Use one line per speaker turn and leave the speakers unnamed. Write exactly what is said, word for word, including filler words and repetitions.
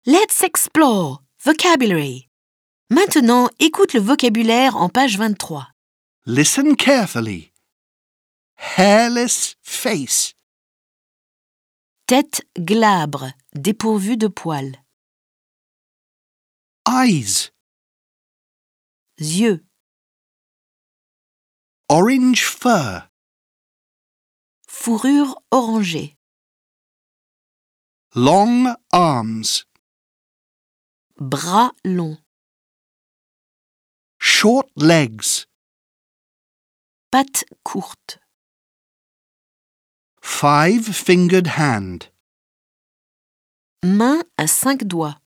Let's explore vocabulary. Maintenant, écoute le vocabulaire en page vingt-trois.
Listen carefully. Hairless face.
Tête glabre, dépourvue de poils.
Eyes.
Yeux.
Orange fur.
Fourrure orangée.
Long arms.
Bras longs.
Short legs.
Pattes courtes.
Five-fingered hand.
Main à cinq doigts.